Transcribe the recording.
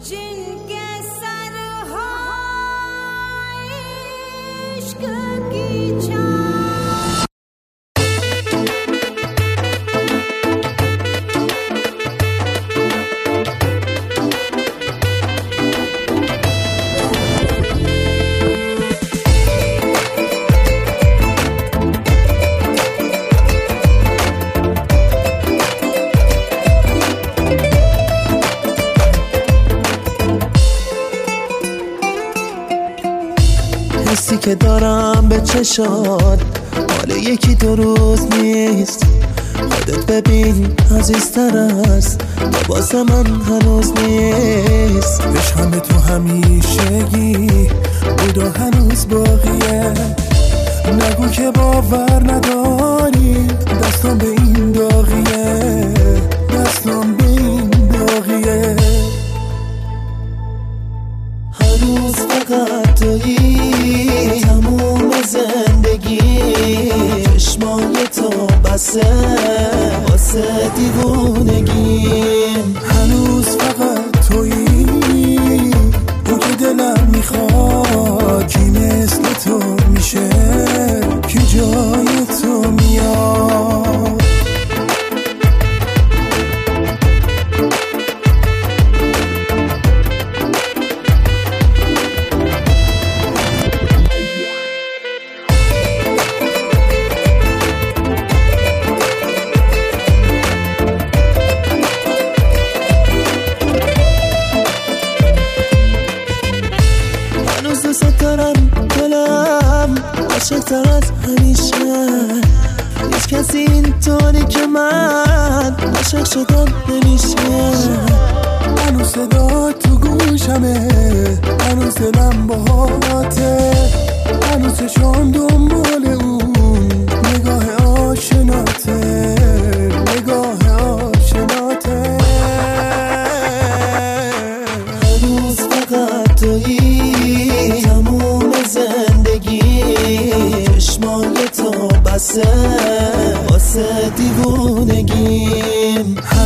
जिनके सरहाय इश्क की حسی که دارم به چشات مال یکی دو روز نیست. خودت ببین عزیزتر است لباس من هنوز نیست. عشقم به تو همیشگی بود و هنوز باقیه. نگو که باور نداری دستم به این داغیه، دستم به این داغیه. هنوز فقط تویی تموم زندگی. چشمای تو بسه واسه دیوونگیم. هنوز فقط تویی اون که دلم میخواد. کی مثل تو میشه کی جای تو میاد. دوست دارم دلم عاشق‌تر از همیشه. هیچ کسی اینطوری که من عاشق شدم نمیشه. هنوز صدا تو گوشمه، هنوز دلم باهاته، هنوز چشم دنبال اون نگاه آشناته، نگاه آشناته. هنوز فقط تویی تموم زندگی. چشمای تو بسه واسه دیوونگیم.